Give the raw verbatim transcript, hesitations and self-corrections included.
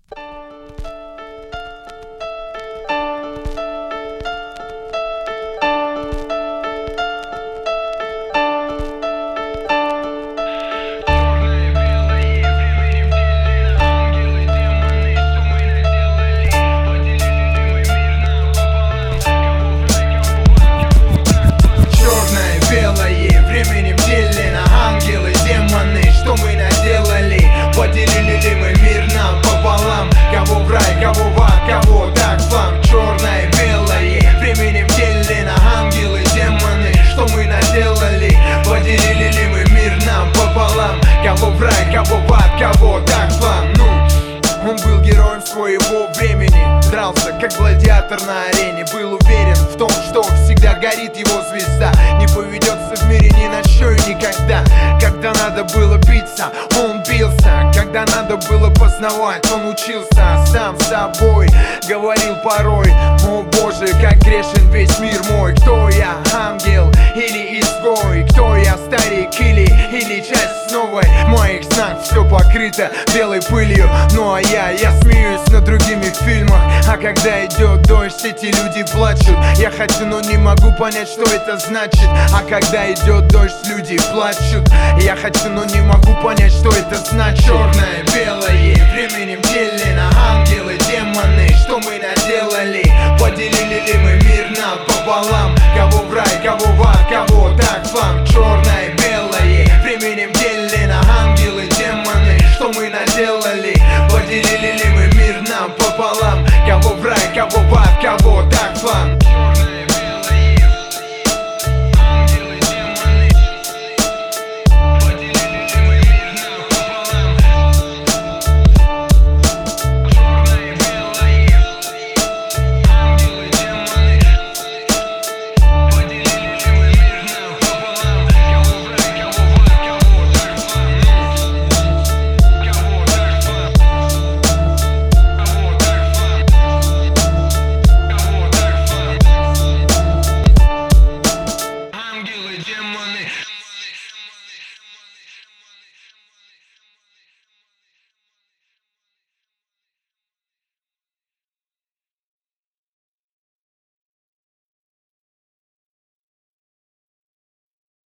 Поделили ли мы мир нам пополам? Кого в рай, кого в ад, кого так флам? Черное, белое, временем делено. Ангелы, демоны, что мы наделали? Поделили ли мы мир нам пополам? Кого в рай, кого в ад, кого так флам? Ну, он был героем своего времени, дрался как гладиатор на арене. Был уверен в том, что всегда горит его звезда. Не поведется в мире ни на что и никогда. Когда надо было биться, он бился. Когда надо было познавать, он учился. Сам с собой говорил порой: о Боже, как грешен весь мир мой. Кто я, ангел или изгой? Кто я, старик или, или часть новой? В моих снах все покрыто белой пылью. Ну а я, я смеюсь над другими в фильмах. А когда идет дождь, эти люди плачут. Я хочу, но не могу понять, что это значит. А когда идет дождь, люди плачут. Я хочу, но не могу понять, что это значит.